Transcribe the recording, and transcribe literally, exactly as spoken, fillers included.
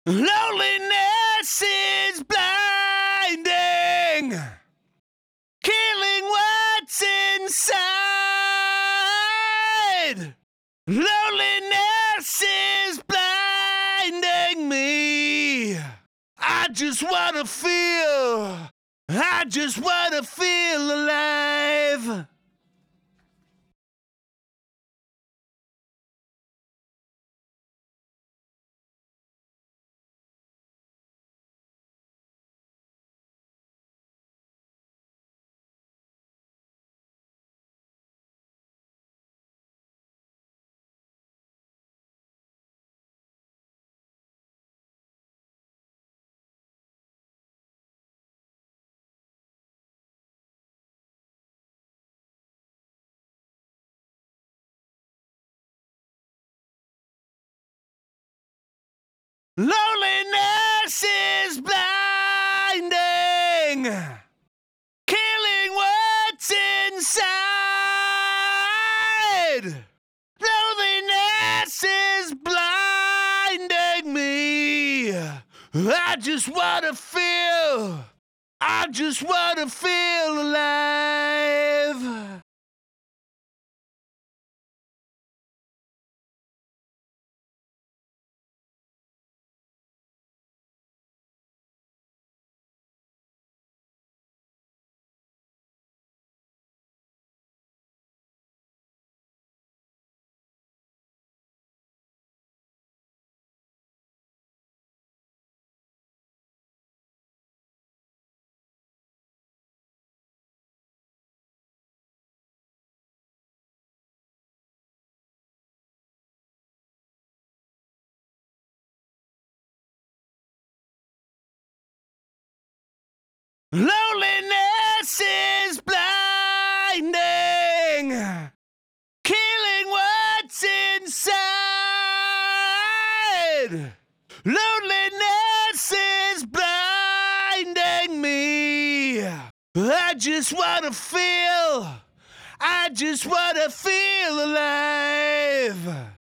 Loneliness is blinding, killing what's inside. Loneliness is blinding me. I just wanna feel, I just wanna feel alive. Loneliness is blinding, killing what's inside. Loneliness is blinding me. I just wanna feel, I just wanna feel alive. Loneliness is blinding, killing what's inside. Loneliness is blinding me. I just wanna feel, I just wanna feel alive.